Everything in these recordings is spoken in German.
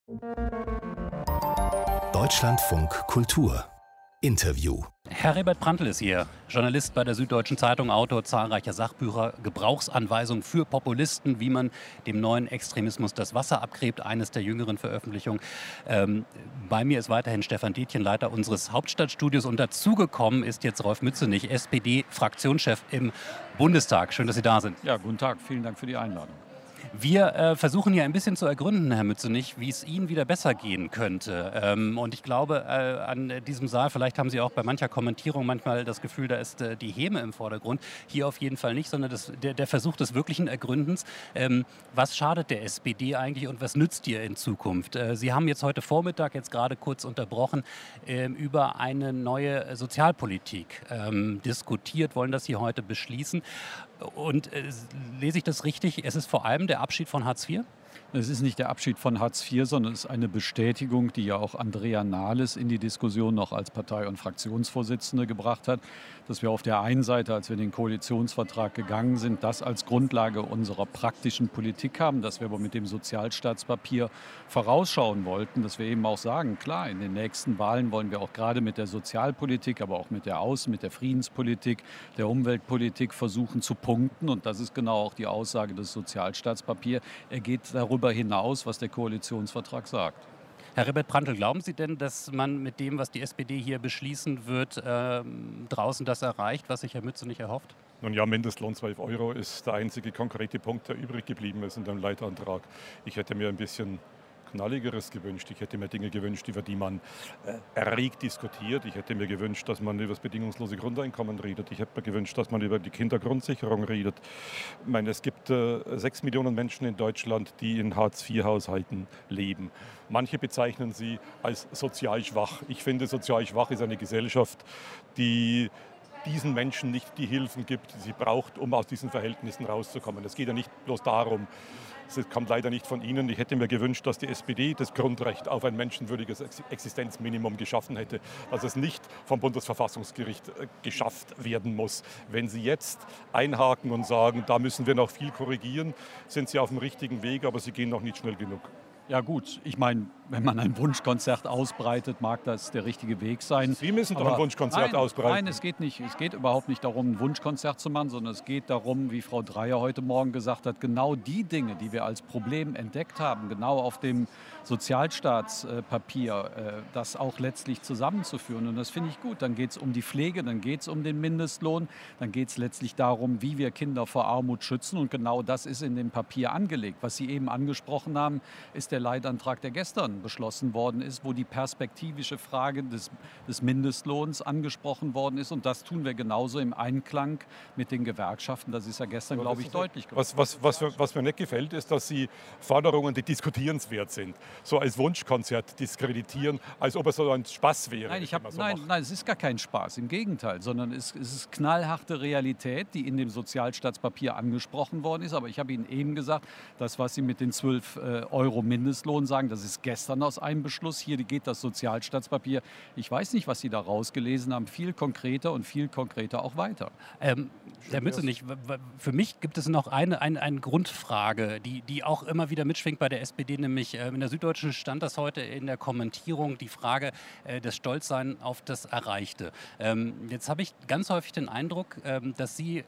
Deutschlandfunk Kultur Interview. Herbert Prantl ist hier, Journalist bei der Süddeutschen Zeitung, Autor zahlreicher Sachbücher, Gebrauchsanweisungen für Populisten, wie man dem neuen Extremismus das Wasser abgräbt, eines der jüngeren Veröffentlichungen. Bei mir ist weiterhin Stefan Detjen, Leiter unseres Hauptstadtstudios, und dazugekommen ist jetzt Rolf Mützenich, SPD-Fraktionschef im Bundestag. Schön, dass Sie da sind. Ja, guten Tag, vielen Dank für die Einladung. Wir versuchen ja ein bisschen zu ergründen, Herr Mützenich, wie es Ihnen wieder besser gehen könnte. Und ich glaube, an diesem Saal, vielleicht haben Sie auch bei mancher Kommentierung manchmal das Gefühl, da ist die Häme im Vordergrund. Hier auf jeden Fall nicht, sondern der Versuch des wirklichen Ergründens. Was schadet der SPD eigentlich und was nützt ihr in Zukunft? Sie haben jetzt heute Vormittag, jetzt gerade kurz unterbrochen, über eine neue Sozialpolitik diskutiert, wollen das hier heute beschließen. Und lese ich das richtig? Es ist vor allem der Abschied von Hartz IV? Es ist nicht der Abschied von Hartz IV, sondern es ist eine Bestätigung, die ja auch Andrea Nahles in die Diskussion noch als Partei- und Fraktionsvorsitzende gebracht hat, dass wir auf der einen Seite, als wir in den Koalitionsvertrag gegangen sind, das als Grundlage unserer praktischen Politik haben, dass wir aber mit dem Sozialstaatspapier vorausschauen wollten, dass wir eben auch sagen, klar, in den nächsten Wahlen wollen wir auch gerade mit der Sozialpolitik, aber auch mit der Außen-, mit der Friedenspolitik, der Umweltpolitik versuchen zu punkten. Und das ist genau auch die Aussage des Sozialstaatspapiers. Er geht darüber hinaus, was der Koalitionsvertrag sagt. Herr Herbert Prantl, glauben Sie denn, dass man mit dem, was die SPD hier beschließen wird, draußen das erreicht, was sich Herr Mützenich erhofft? Nun ja, Mindestlohn 12 Euro ist der einzige konkrete Punkt, der übrig geblieben ist in dem Leitantrag. Ich hätte mir ein bisschen Knalligeres gewünscht. Ich hätte mir Dinge gewünscht, über die man erregt diskutiert. Ich hätte mir gewünscht, dass man über das bedingungslose Grundeinkommen redet. Ich hätte mir gewünscht, dass man über die Kindergrundsicherung redet. Ich meine, es gibt 6 Millionen Menschen in Deutschland, die in Hartz-IV-Haushalten leben. Manche bezeichnen sie als sozial schwach. Ich finde, sozial schwach ist eine Gesellschaft, die diesen Menschen nicht die Hilfen gibt, die sie braucht, um aus diesen Verhältnissen rauszukommen. Es geht ja nicht bloß darum, es kommt leider nicht von Ihnen. Ich hätte mir gewünscht, dass die SPD das Grundrecht auf ein menschenwürdiges Existenzminimum geschaffen hätte, dass es nicht vom Bundesverfassungsgericht geschafft werden muss. Wenn Sie jetzt einhaken und sagen, da müssen wir noch viel korrigieren, sind Sie auf dem richtigen Weg, aber Sie gehen noch nicht schnell genug. Ja gut, ich meine, wenn man ein Wunschkonzert ausbreitet, mag das der richtige Weg sein. Sie müssen doch ein Wunschkonzert ausbreiten. Nein, es geht nicht. Es geht überhaupt nicht darum, ein Wunschkonzert zu machen, sondern es geht darum, wie Frau Dreyer heute Morgen gesagt hat, genau die Dinge, die wir als Problem entdeckt haben, genau auf dem Sozialstaatspapier, das auch letztlich zusammenzuführen. Und das finde ich gut. Dann geht es um die Pflege, dann geht es um den Mindestlohn, dann geht es letztlich darum, wie wir Kinder vor Armut schützen. Und genau das ist in dem Papier angelegt. Was Sie eben angesprochen haben, ist der Leitantrag, der gestern beschlossen worden ist, wo die perspektivische Frage des Mindestlohns angesprochen worden ist. Und das tun wir genauso im Einklang mit den Gewerkschaften. Das ist ja gestern, glaube ich, deutlich geworden. Was mir nicht gefällt, ist, dass Sie Forderungen, die diskutierenswert sind, so als Wunschkonzert diskreditieren, als ob es so ein Spaß wäre. Nein, es ist gar kein Spaß, im Gegenteil, sondern es ist knallharte Realität, die in dem Sozialstaatspapier angesprochen worden ist. Aber ich habe Ihnen eben gesagt, das, was Sie mit den 12 Euro Mindestlohn sagen, das ist gestern aus einem Beschluss. Hier geht das Sozialstaatspapier, ich weiß nicht, was Sie da rausgelesen haben, viel konkreter auch weiter. Herr Mützenich, für mich gibt es noch eine Grundfrage, die auch immer wieder mitschwingt bei der SPD, nämlich in der Süddeutschen stand das heute in der Kommentierung, die Frage des Stolzsein auf das Erreichte. Jetzt habe ich ganz häufig den Eindruck, dass Sie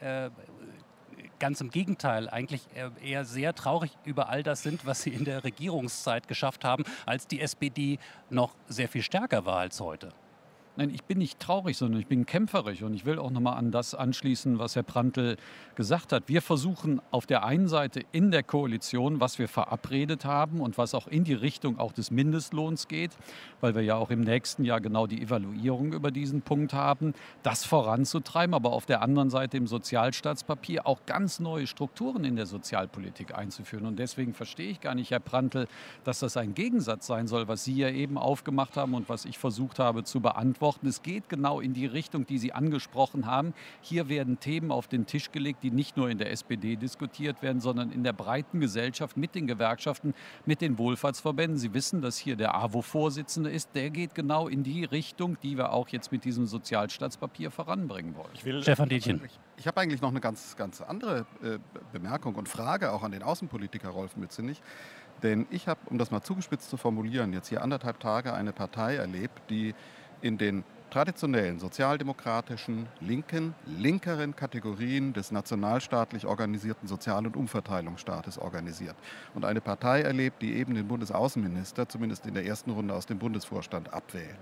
ganz im Gegenteil eigentlich eher sehr traurig über all das sind, was Sie in der Regierungszeit geschafft haben, als die SPD noch sehr viel stärker war als heute. Nein, ich bin nicht traurig, sondern ich bin kämpferisch. Und ich will auch nochmal an das anschließen, was Herr Prantl gesagt hat. Wir versuchen auf der einen Seite in der Koalition, was wir verabredet haben und was auch in die Richtung auch des Mindestlohns geht, weil wir ja auch im nächsten Jahr genau die Evaluierung über diesen Punkt haben, das voranzutreiben, aber auf der anderen Seite im Sozialstaatspapier auch ganz neue Strukturen in der Sozialpolitik einzuführen. Und deswegen verstehe ich gar nicht, Herr Prantl, dass das ein Gegensatz sein soll, was Sie ja eben aufgemacht haben und was ich versucht habe zu beantworten. Es geht genau in die Richtung, die Sie angesprochen haben. Hier werden Themen auf den Tisch gelegt, die nicht nur in der SPD diskutiert werden, sondern in der breiten Gesellschaft mit den Gewerkschaften, mit den Wohlfahrtsverbänden. Sie wissen, dass hier der AWO-Vorsitzende ist. Der geht genau in die Richtung, die wir auch jetzt mit diesem Sozialstaatspapier voranbringen wollen. Stefan Detjen. Ich habe eigentlich noch eine ganz andere Bemerkung und Frage auch an den Außenpolitiker Rolf Mützenich. Denn ich habe, um das mal zugespitzt zu formulieren, jetzt hier 1,5 Tage eine Partei erlebt, die in den traditionellen sozialdemokratischen, linkeren Kategorien des nationalstaatlich organisierten Sozial- und Umverteilungsstaates organisiert. Und eine Partei erlebt, die eben den Bundesaußenminister, zumindest in der ersten Runde, aus dem Bundesvorstand abwählt.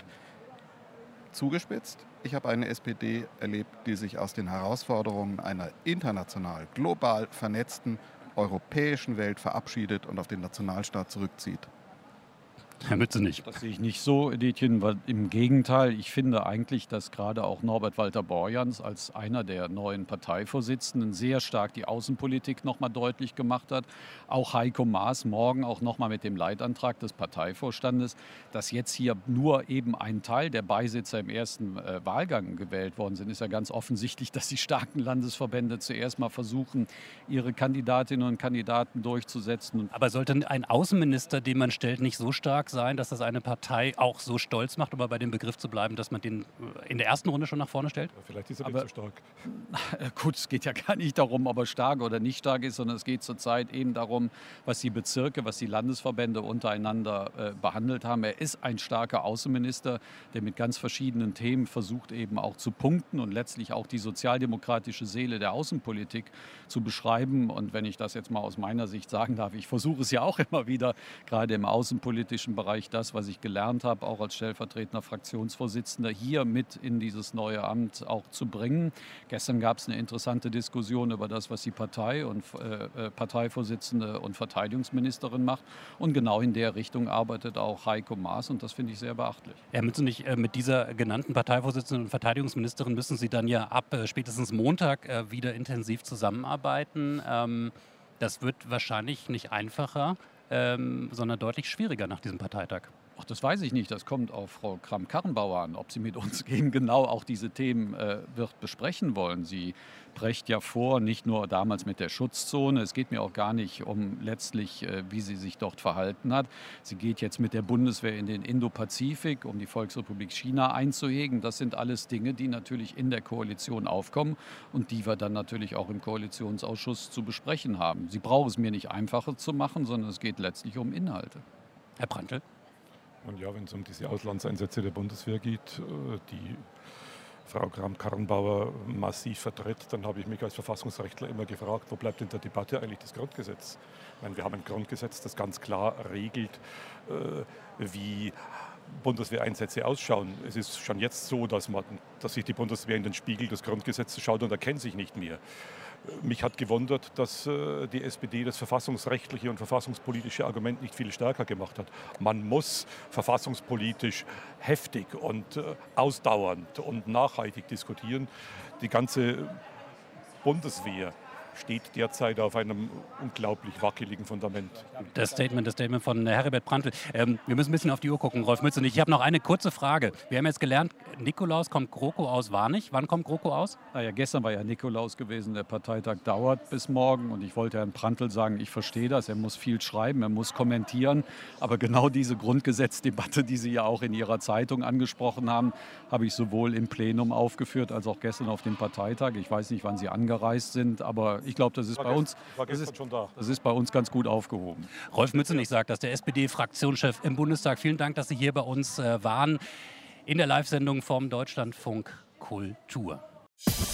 Zugespitzt, ich habe eine SPD erlebt, die sich aus den Herausforderungen einer international, global vernetzten europäischen Welt verabschiedet und auf den Nationalstaat zurückzieht. Herr Mützenich. Das sehe ich nicht so, Edithchen, weil im Gegenteil, ich finde eigentlich, dass gerade auch Norbert Walter-Borjans als einer der neuen Parteivorsitzenden sehr stark die Außenpolitik nochmal deutlich gemacht hat. Auch Heiko Maas morgen auch nochmal mit dem Leitantrag des Parteivorstandes, dass jetzt hier nur eben ein Teil der Beisitzer im ersten Wahlgang gewählt worden sind, ist ja ganz offensichtlich, dass die starken Landesverbände zuerst mal versuchen, ihre Kandidatinnen und Kandidaten durchzusetzen. Aber sollte ein Außenminister, den man stellt, nicht so stark sein, dass das eine Partei auch so stolz macht, um bei dem Begriff zu bleiben, dass man den in der ersten Runde schon nach vorne stellt? Vielleicht ist er nicht so stark. Gut, es geht ja gar nicht darum, ob er stark oder nicht stark ist, sondern es geht zurzeit eben darum, was die Bezirke, was die Landesverbände untereinander behandelt haben. Er ist ein starker Außenminister, der mit ganz verschiedenen Themen versucht eben auch zu punkten und letztlich auch die sozialdemokratische Seele der Außenpolitik zu beschreiben. Und wenn ich das jetzt mal aus meiner Sicht sagen darf, ich versuche es ja auch immer wieder, gerade im außenpolitischen Bereich, das, was ich gelernt habe, auch als stellvertretender Fraktionsvorsitzender, hier mit in dieses neue Amt auch zu bringen. Gestern gab es eine interessante Diskussion über das, was die Partei und Parteivorsitzende und Verteidigungsministerin macht. Und genau in der Richtung arbeitet auch Heiko Maas und das finde ich sehr beachtlich. Herr Mützenich, mit dieser genannten Parteivorsitzenden und Verteidigungsministerin müssen Sie dann ja ab spätestens Montag wieder intensiv zusammenarbeiten. Das wird wahrscheinlich nicht einfacher, sondern deutlich schwieriger nach diesem Parteitag. Ach, das weiß ich nicht. Das kommt auf Frau Kramp-Karrenbauer an, ob sie mit uns eben genau auch diese Themen wird besprechen wollen. Sie brecht ja vor, nicht nur damals mit der Schutzzone. Es geht mir auch gar nicht um letztlich, wie sie sich dort verhalten hat. Sie geht jetzt mit der Bundeswehr in den Indopazifik, um die Volksrepublik China einzuhegen. Das sind alles Dinge, die natürlich in der Koalition aufkommen und die wir dann natürlich auch im Koalitionsausschuss zu besprechen haben. Sie braucht es mir nicht einfacher zu machen, sondern es geht letztlich um Inhalte. Herr Prantl? Und ja, wenn es um diese Auslandseinsätze der Bundeswehr geht, die Frau Kramp-Karrenbauer massiv vertritt, dann habe ich mich als Verfassungsrechtler immer gefragt, wo bleibt in der Debatte eigentlich das Grundgesetz? Ich meine, wir haben ein Grundgesetz, das ganz klar regelt, wie Bundeswehreinsätze ausschauen. Es ist schon jetzt so, dass sich die Bundeswehr in den Spiegel des Grundgesetzes schaut und erkennt sich nicht mehr. Mich hat gewundert, dass die SPD das verfassungsrechtliche und verfassungspolitische Argument nicht viel stärker gemacht hat. Man muss verfassungspolitisch heftig und ausdauernd und nachhaltig diskutieren. Die ganze Bundeswehr steht derzeit auf einem unglaublich wackeligen Fundament. Das Statement von Heribert Prantl. Wir müssen ein bisschen auf die Uhr gucken, Rolf Mützenich. Ich habe noch eine kurze Frage. Wir haben jetzt gelernt, Nikolaus kommt GroKo aus Warnich. Wann kommt GroKo aus? Naja, gestern war ja Nikolaus gewesen. Der Parteitag dauert bis morgen. Und ich wollte Herrn Prantl sagen, ich verstehe das. Er muss viel schreiben, er muss kommentieren. Aber genau diese Grundgesetzdebatte, die Sie ja auch in Ihrer Zeitung angesprochen haben, habe ich sowohl im Plenum aufgeführt als auch gestern auf dem Parteitag. Ich weiß nicht, wann Sie angereist sind, aber ich glaube, das ist bei uns ganz gut aufgehoben. Rolf Mützenich sagt das, der SPD-Fraktionschef im Bundestag. Vielen Dank, dass Sie hier bei uns waren in der Live-Sendung vom Deutschlandfunk Kultur.